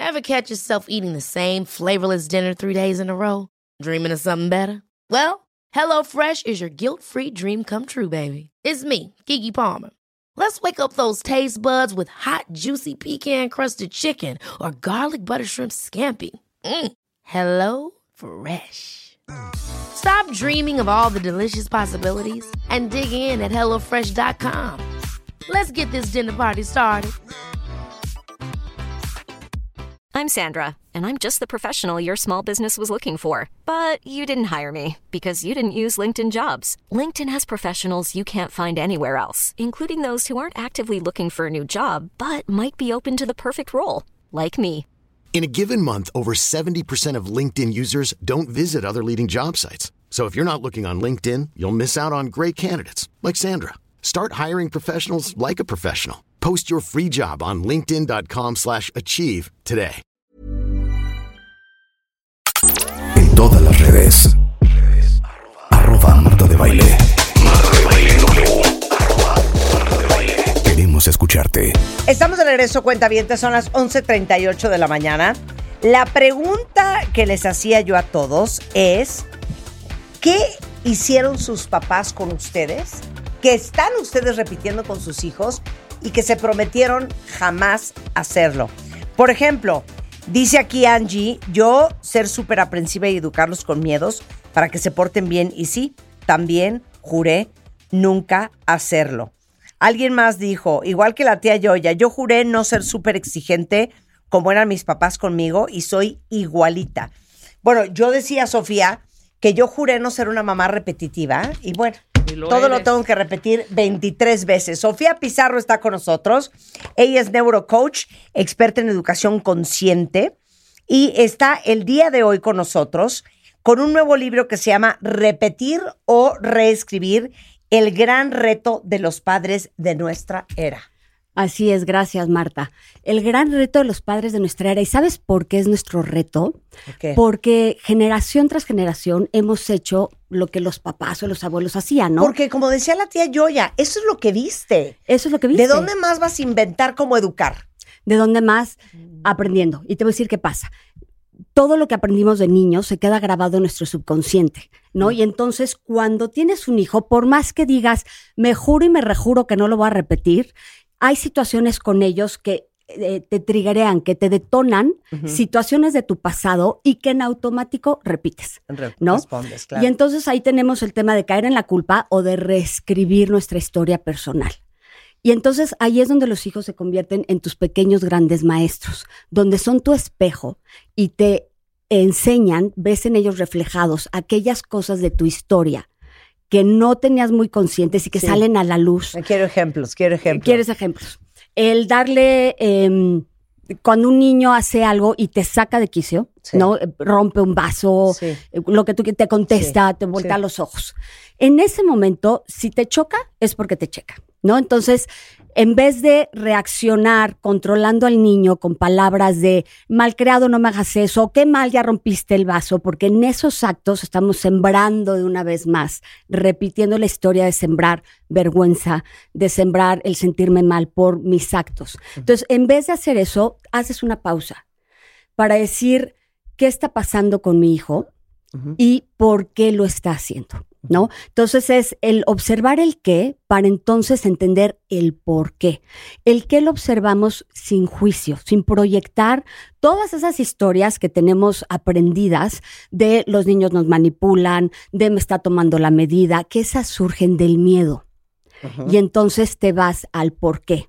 Ever catch yourself eating the same flavorless dinner 3 days in a row? Dreaming of something better? Well, HelloFresh is your guilt-free dream come true, baby. It's me, Keke Palmer. Let's wake up those taste buds with hot, juicy pecan-crusted chicken or garlic butter shrimp scampi. Hello Fresh. Stop dreaming of all the delicious possibilities and dig in at HelloFresh.com. Let's get this dinner party started. I'm Sandra, and I'm just the professional your small business was looking for. But you didn't hire me because you didn't use LinkedIn Jobs. LinkedIn has professionals you can't find anywhere else, including those who aren't actively looking for a new job, but might be open to the perfect role, like me. In a given month, over 70% of LinkedIn users don't visit other leading job sites. So if you're not looking on LinkedIn, you'll miss out on great candidates like Sandra. Start hiring professionals like a professional. Post your free job on linkedin.com/achieve today. En todas las redes. @Marta de Baile. Queremos escucharte. Estamos de regreso, cuentavientes, son las 11:38 de la mañana. La pregunta que les hacía yo a todos es: ¿qué hicieron sus papás con ustedes? ¿Qué están ustedes repitiendo con sus hijos y que se prometieron jamás hacerlo? Por ejemplo, dice aquí Angie, yo ser súper aprensiva y educarlos con miedos para que se porten bien. Y sí, también juré nunca hacerlo. Alguien más dijo, igual que la tía Yoya, yo juré no ser súper exigente como eran mis papás conmigo y soy igualita. Bueno, yo decía, Sofía, que yo juré no ser una mamá repetitiva y bueno, todo lo tengo que repetir 23 veces. Sofía Pizarro está con nosotros. Ella es neurocoach, experta en educación consciente y está el día de hoy con nosotros con un nuevo libro que se llama Repetir o Reescribir, el gran reto de los padres de nuestra era. Así es, gracias Marta. El gran reto de los padres de nuestra era. ¿Y sabes por qué es nuestro reto? ¿Qué? Porque generación tras generación hemos hecho lo que los papás o los abuelos hacían, ¿no? Porque como decía la tía Yoya, eso es lo que viste. Eso es lo que viste. ¿De dónde más vas a inventar cómo educar? ¿De dónde más? Aprendiendo. Y te voy a decir qué pasa. Todo lo que aprendimos de niños se queda grabado en nuestro subconsciente, ¿no? Y entonces cuando tienes un hijo, por más que digas, me juro y me rejuro que no lo voy a repetir, hay situaciones con ellos que te triggerean, que te detonan situaciones de tu pasado y que en automático repites, ¿no? Respondes, claro. Y entonces ahí tenemos el tema de caer en la culpa o de reescribir nuestra historia personal. Y entonces ahí es donde los hijos se convierten en tus pequeños grandes maestros, donde son tu espejo y te enseñan, ves en ellos reflejados aquellas cosas de tu historia que no tenías muy conscientes y que salen a la luz. Quiero ejemplos. ¿Quieres ejemplos? El darle, cuando un niño hace algo y te saca de quicio, ¿no? Rompe un vaso, lo que tú te contesta, te voltea los ojos. En ese momento, si te choca, es porque te checa, ¿no? Entonces, en vez de reaccionar controlando al niño con palabras de malcriado, no me hagas eso, qué mal, ya rompiste el vaso, porque en esos actos estamos sembrando de una vez más, repitiendo la historia de sembrar vergüenza, de sembrar el sentirme mal por mis actos. Entonces, en vez de hacer eso, haces una pausa para decir qué está pasando con mi hijo y por qué lo está haciendo, ¿no? Entonces es el observar el qué para entonces entender el por qué. El qué lo observamos sin juicio, sin proyectar todas esas historias que tenemos aprendidas de los niños nos manipulan, de me está tomando la medida, que esas surgen del miedo. Y entonces te vas al por qué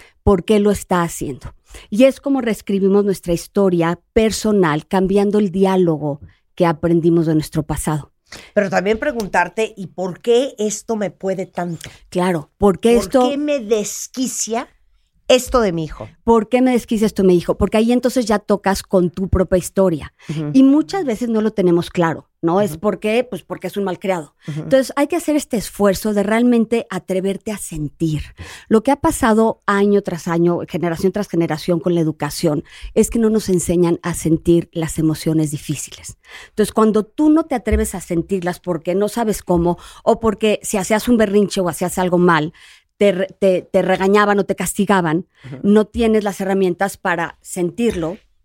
lo está haciendo. Y es como reescribimos nuestra historia personal, cambiando el diálogo que aprendimos de nuestro pasado. Pero también preguntarte, ¿y por qué esto me puede tanto? Claro, ¿por qué me desquicia esto de mi hijo? ¿Por qué me desquicia esto de mi hijo? Porque ahí entonces ya tocas con tu propia historia. Y muchas veces no lo tenemos claro, ¿no? Es porque es un malcriado. Entonces hay que hacer este esfuerzo de realmente atreverte a sentir. Lo que ha pasado año tras año, generación tras generación con la educación, es que no nos enseñan a sentir las emociones difíciles. Entonces cuando tú no te atreves a sentirlas porque no sabes cómo, o porque si hacías un berrinche o hacías algo mal, te regañaban o te castigaban, no tienes las herramientas para sentirlo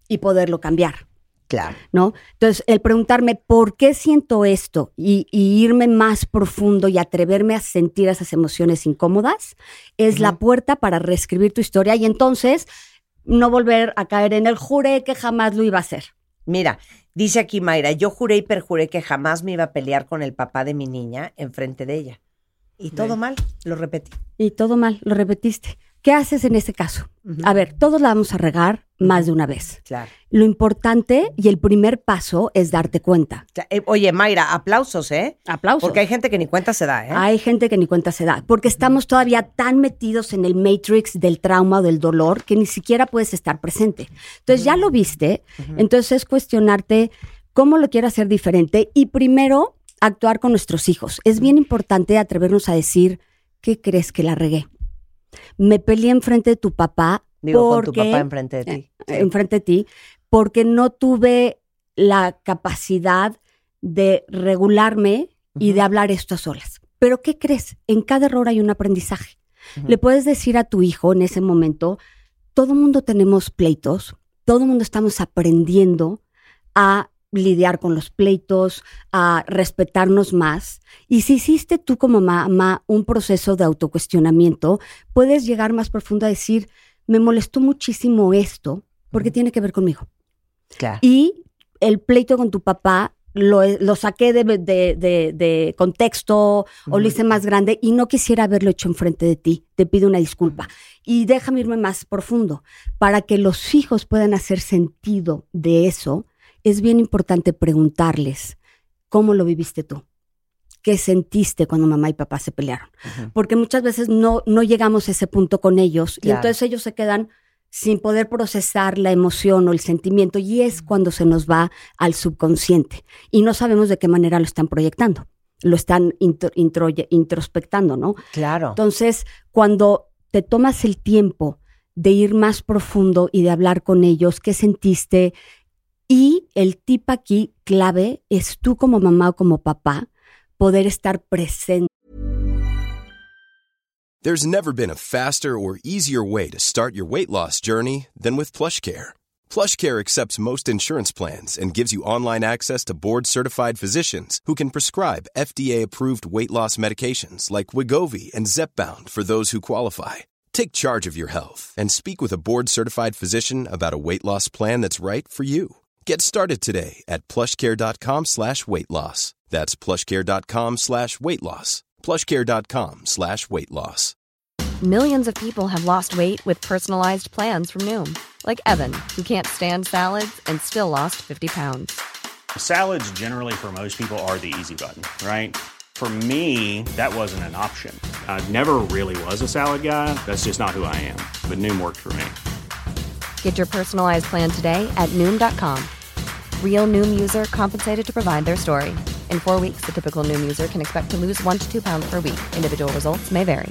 y poderlo cambiar. Claro. ¿No? Entonces, el preguntarme por qué siento esto y irme más profundo y atreverme a sentir esas emociones incómodas es la puerta para reescribir tu historia y entonces no volver a caer en el juré que jamás lo iba a hacer. Mira, dice aquí Mayra, yo juré y perjuré que jamás me iba a pelear con el papá de mi niña enfrente de ella. Y todo mal, lo repetí. Y todo mal, lo repetiste. ¿Qué haces en ese caso? A ver, todos la vamos a regar más de una vez. Claro. Lo importante y el primer paso es darte cuenta. Oye, Mayra, aplausos, ¿eh? Aplausos. Porque hay gente que ni cuenta se da, ¿eh? Hay gente que ni cuenta se da, porque estamos todavía tan metidos en el matrix del trauma o del dolor que ni siquiera puedes estar presente. Entonces ya lo viste, entonces es cuestionarte cómo lo quieres hacer diferente y primero actuar con nuestros hijos. Es bien importante atrevernos a decir, ¿qué crees que la regué? Me peleé enfrente de tu papá. Digo, porque, con tu papá enfrente de ti. Sí. Enfrente de ti, porque no tuve la capacidad de regularme y de hablar esto a solas. Pero ¿qué crees? En cada error hay un aprendizaje. Le puedes decir a tu hijo en ese momento, todo mundo tenemos pleitos, todo mundo estamos aprendiendo a lidiar con los pleitos, a respetarnos más. Y si hiciste tú como mamá un proceso de autocuestionamiento, puedes llegar más profundo a decir, me molestó muchísimo esto porque tiene que ver conmigo. Claro. Y el pleito con tu papá lo saqué de contexto o lo hice más grande y no quisiera haberlo hecho enfrente de ti. Te pido una disculpa. Y déjame irme más profundo. Para que los hijos puedan hacer sentido de eso, es bien importante preguntarles cómo lo viviste tú. ¿Qué sentiste cuando mamá y papá se pelearon? Porque muchas veces no llegamos a ese punto con ellos y entonces ellos se quedan sin poder procesar la emoción o el sentimiento y es cuando se nos va al subconsciente y no sabemos de qué manera lo están proyectando, lo están introspectando, ¿no? Claro. Entonces, cuando te tomas el tiempo de ir más profundo y de hablar con ellos, ¿qué sentiste? Y el tip aquí clave es tú como mamá o como papá poder estar presente. There's never been a faster or easier way to start your weight loss journey than with PlushCare. PlushCare accepts most insurance plans and gives you online access to board-certified physicians who can prescribe FDA-approved weight loss medications like Wegovy and Zepbound for those who qualify. Take charge of your health and speak with a board-certified physician about a weight loss plan that's right for you. Get started today at plushcare.com/weight loss. That's plushcare.com/weight loss. plushcare.com/weight loss. Millions of people have lost weight with personalized plans from Noom. Like Evan, who can't stand salads and still lost 50 pounds. Salads generally for most people are the easy button, right? For me, that wasn't an option. I never really was a salad guy. That's just not who I am. But Noom worked for me. Get your personalized plan today at Noom.com. Real Noom user compensated to provide their story. In 4 weeks, the typical Noom user can expect to lose 1 to 2 pounds per week. Individual results may vary.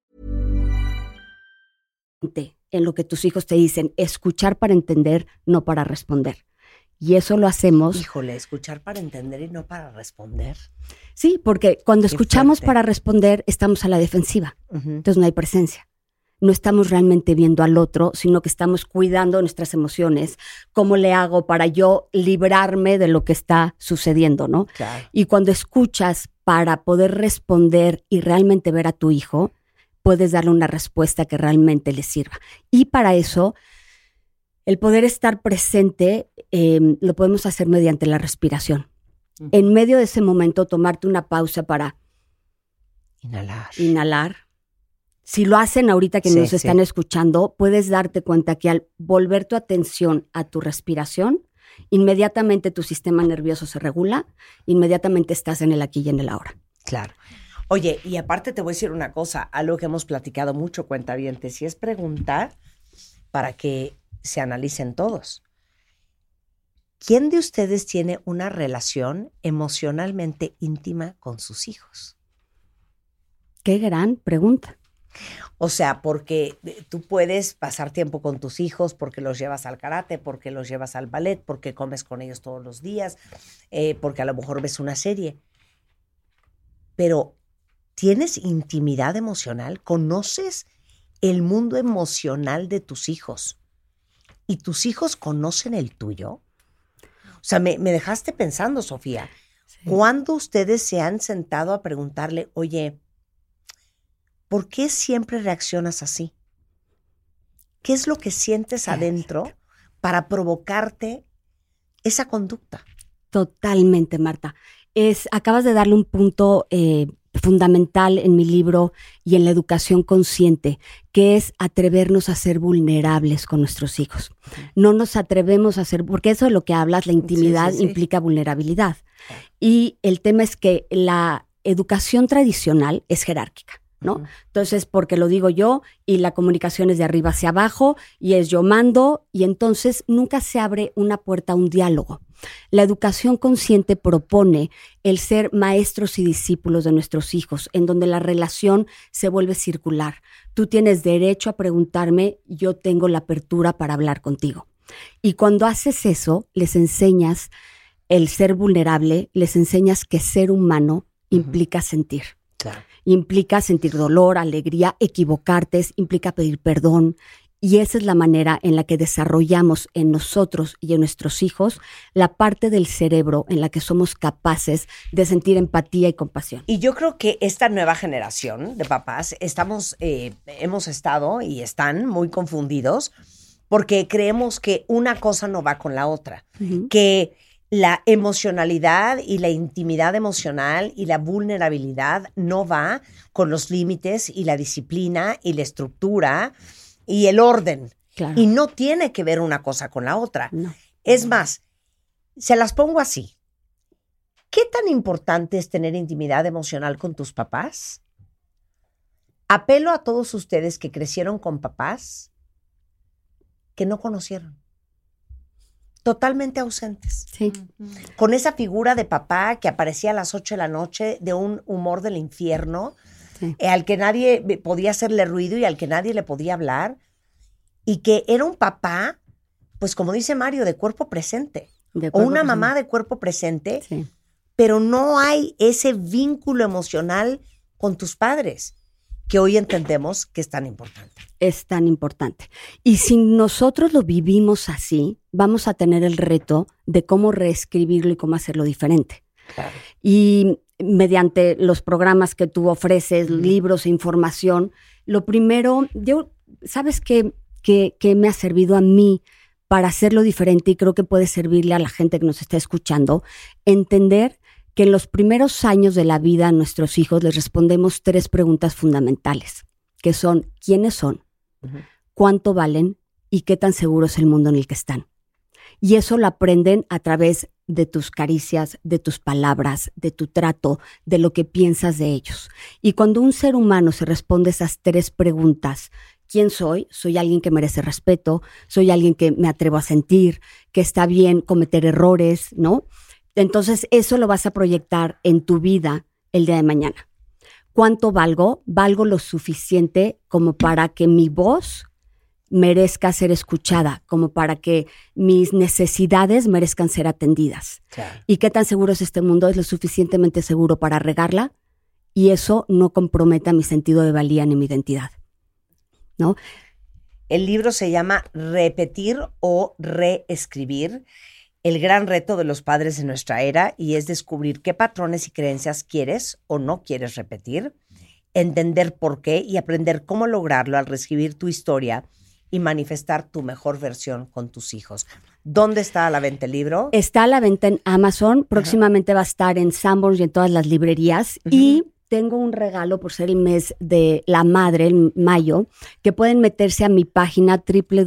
En lo que tus hijos te dicen, escuchar para entender, no para responder. Y eso lo hacemos. Híjole, escuchar para entender y no para responder. Sí, porque cuando escuchamos fuerte. para responder, estamos a la defensiva. Entonces no hay presencia. No estamos realmente viendo al otro, sino que estamos cuidando nuestras emociones. ¿Cómo le hago para yo librarme de lo que está sucediendo, no? Claro. Y cuando escuchas para poder responder y realmente ver a tu hijo, puedes darle una respuesta que realmente le sirva. Y para eso, el poder estar presente lo podemos hacer mediante la respiración. En medio de ese momento, tomarte una pausa para inhalar. Si lo hacen ahorita que nos están escuchando, puedes darte cuenta que al volver tu atención a tu respiración, inmediatamente tu sistema nervioso se regula, inmediatamente estás en el aquí y en el ahora. Claro. Oye, y aparte te voy a decir una cosa, algo que hemos platicado mucho, cuentavientes, y es preguntar para que se analicen todos. ¿Quién de ustedes tiene una relación emocionalmente íntima con sus hijos? Qué gran pregunta. O sea, porque tú puedes pasar tiempo con tus hijos porque los llevas al karate, porque los llevas al ballet, porque comes con ellos todos los días, porque a lo mejor ves una serie. Pero ¿tienes intimidad emocional? ¿Conoces el mundo emocional de tus hijos? ¿Y tus hijos conocen el tuyo? O sea, me dejaste pensando, Sofía. Sí. ¿Cuándo ustedes se han sentado a preguntarle, oye, ¿por qué siempre reaccionas así? ¿Qué es lo que sientes adentro para provocarte esa conducta? Totalmente, Marta. Acabas de darle un punto fundamental en mi libro y en la educación consciente, que es atrevernos a ser vulnerables con nuestros hijos. No nos atrevemos a ser, porque eso de lo que hablas, la intimidad implica vulnerabilidad. Y el tema es que la educación tradicional es jerárquica, ¿no? Entonces, porque lo digo yo y la comunicación es de arriba hacia abajo y es yo mando y entonces nunca se abre una puerta a un diálogo. La educación consciente propone el ser maestros y discípulos de nuestros hijos, en donde la relación se vuelve circular. Tú tienes derecho a preguntarme, yo tengo la apertura para hablar contigo. Y cuando haces eso, les enseñas el ser vulnerable, les enseñas que ser humano implica sentir. Claro. Implica sentir dolor, alegría, equivocarte, implica pedir perdón. Y esa es la manera en la que desarrollamos en nosotros y en nuestros hijos la parte del cerebro en la que somos capaces de sentir empatía y compasión. Y yo creo que esta nueva generación de papás hemos estado y están muy confundidos porque creemos que una cosa no va con la otra, que la emocionalidad y la intimidad emocional y la vulnerabilidad no va con los límites y la disciplina y la estructura y el orden. Claro. Y no tiene que ver una cosa con la otra. No. Es más, se las pongo así. ¿Qué tan importante es tener intimidad emocional con tus papás? Apelo a todos ustedes que crecieron con papás que no conocieron. Totalmente ausentes. Sí. Con esa figura de papá que aparecía a las 8 de la noche de un humor del infierno, sí, al que nadie podía hacerle ruido y al que nadie le podía hablar, y que era un papá, pues como dice Mario, de cuerpo presente, o una mamá de cuerpo presente, sí, pero no hay ese vínculo emocional con tus padres, que hoy entendemos que es tan importante. Es tan importante. Y si nosotros lo vivimos así, vamos a tener el reto de cómo reescribirlo y cómo hacerlo diferente. Claro. Y mediante los programas que tú ofreces, libros e información, lo primero, ¿sabes qué me ha servido a mí para hacerlo diferente? Y creo que puede servirle a la gente que nos está escuchando, entender que en los primeros años de la vida a nuestros hijos les respondemos 3 preguntas fundamentales, que son ¿quiénes son? ¿Cuánto valen? ¿Y qué tan seguro es el mundo en el que están? Y eso lo aprenden a través de tus caricias, de tus palabras, de tu trato, de lo que piensas de ellos. Y cuando un ser humano se responde esas 3 preguntas, ¿quién soy? Soy alguien que merece respeto, soy alguien que me atrevo a sentir, que está bien cometer errores, ¿no? Entonces eso lo vas a proyectar en tu vida el día de mañana. ¿Cuánto valgo? Valgo lo suficiente como para que mi voz merezca ser escuchada, como para que mis necesidades merezcan ser atendidas. Claro. ¿Y qué tan seguro es este mundo? Es lo suficientemente seguro para regarla y eso no comprometa mi sentido de valía ni mi identidad, ¿no? El libro se llama Repetir o Reescribir, el gran reto de los padres de nuestra era, y es descubrir qué patrones y creencias quieres o no quieres repetir, entender por qué y aprender cómo lograrlo al reescribir tu historia y manifestar tu mejor versión con tus hijos. ¿Dónde está a la venta el libro? Está a la venta en Amazon, próximamente va a estar en Sanborns y en todas las librerías, y tengo un regalo por ser el mes de la madre, en mayo, que pueden meterse a mi página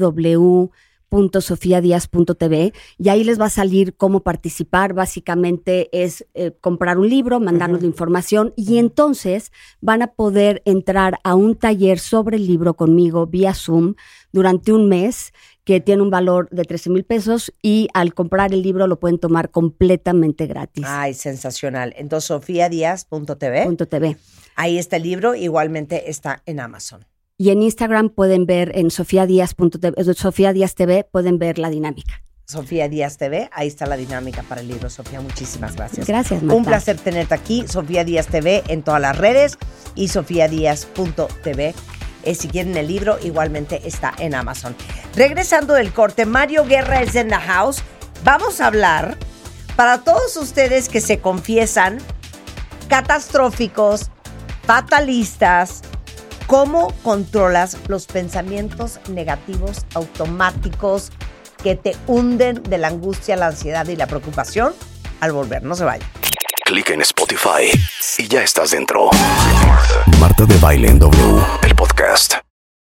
www.sofiadiaz.tv y ahí les va a salir cómo participar. Básicamente es comprar un libro, mandarnos la información y entonces van a poder entrar a un taller sobre el libro conmigo vía Zoom durante un mes que tiene un valor de 13,000 pesos y al comprar el libro lo pueden tomar completamente gratis. Ay, sensacional. Entonces, sofiadiaz.tv. Ahí está el libro, igualmente está en Amazon. Y en Instagram pueden ver, en Sofía Díaz TV, pueden ver la dinámica. Sofía Díaz TV, ahí está la dinámica para el libro. Sofía, muchísimas gracias. Gracias, Marta. Un placer tenerte aquí. Sofía Díaz TV en todas las redes y sofiadiaz.tv Si quieren el libro, igualmente está en Amazon. Regresando del corte, Mario Guerra es en the house. Vamos a hablar para todos ustedes que se confiesan catastróficos, fatalistas. ¿Cómo controlas los pensamientos negativos automáticos que te hunden de la angustia, la ansiedad y la preocupación? Al volver, no se vayan. Clic en Spotify y ya estás dentro. Marta de Baile en W, el podcast.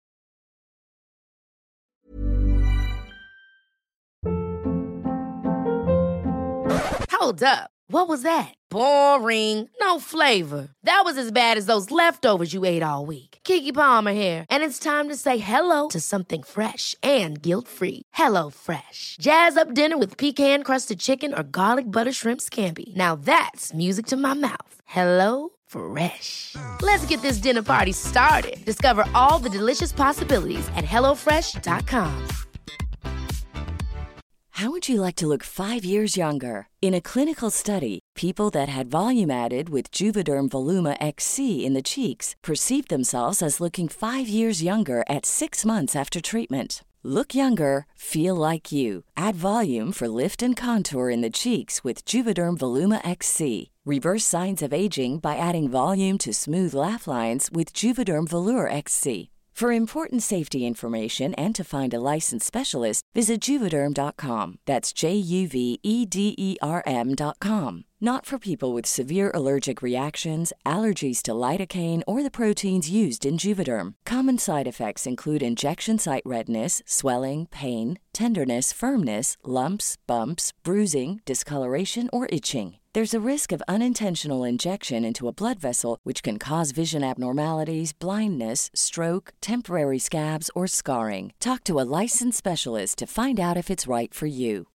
Hold up. What was that? Boring. No flavor. That was as bad as those leftovers you ate all week. Keke Palmer here, and it's time to say hello to something fresh and guilt-free. Hello Fresh. Jazz up dinner with pecan-crusted chicken or garlic butter shrimp scampi. Now that's music to my mouth. Hello Fresh. Let's get this dinner party started. Discover all the delicious possibilities at HelloFresh.com. How would you like to look 5 years younger? In a clinical study, people that had volume added with Juvederm Voluma XC in the cheeks perceived themselves as looking 5 years younger at 6 months after treatment. Look younger, feel like you. Add volume for lift and contour in the cheeks with Juvederm Voluma XC. Reverse signs of aging by adding volume to smooth laugh lines with Juvederm Volure XC. For important safety information and to find a licensed specialist, visit Juvederm.com. That's JUVEDERM.com. Not for people with severe allergic reactions, allergies to lidocaine, or the proteins used in Juvederm. Common side effects include injection site redness, swelling, pain, tenderness, firmness, lumps, bumps, bruising, discoloration, or itching. There's a risk of unintentional injection into a blood vessel, which can cause vision abnormalities, blindness, stroke, temporary scabs, or scarring. Talk to a licensed specialist to find out if it's right for you.